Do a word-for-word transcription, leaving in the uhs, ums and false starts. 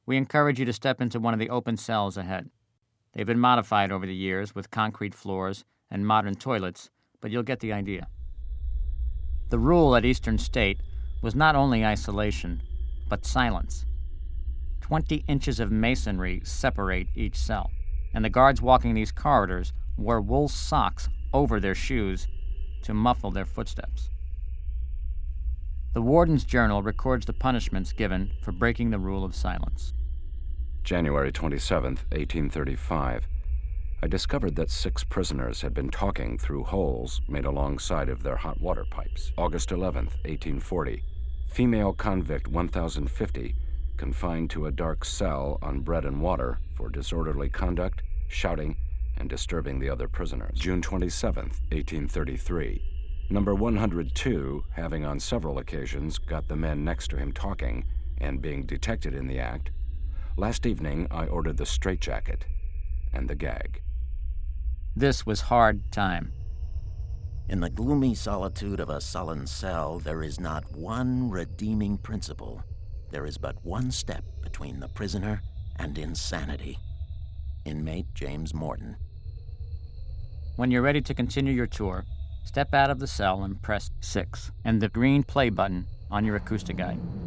we encourage you to step into one of the open cells ahead. They've been modified over the years with concrete floors and modern toilets, but you'll get the idea. The rule at Eastern State was not only isolation, but silence. Twenty inches of masonry separate each cell, and the guards walking these corridors wore wool socks over their shoes to muffle their footsteps. The warden's journal records the punishments given for breaking the rule of silence. January twenty-seventh, eighteen thirty-five. I discovered that six prisoners had been talking through holes made alongside of their hot water pipes. August eleventh, eighteen forty. Female convict one thousand fifty, confined to a dark cell on bread and water for disorderly conduct, shouting, and disturbing the other prisoners. June twenty-seventh, eighteen thirty-three. Number one hundred two, having on several occasions got the men next to him talking and being detected in the act, last evening I ordered the straitjacket and the gag. This was hard time. In the gloomy solitude of a sullen cell, there is not one redeeming principle. There is but one step between the prisoner and insanity. Inmate James Morton. When you're ready to continue your tour, step out of the cell and press six and the green play button on your acoustic guide.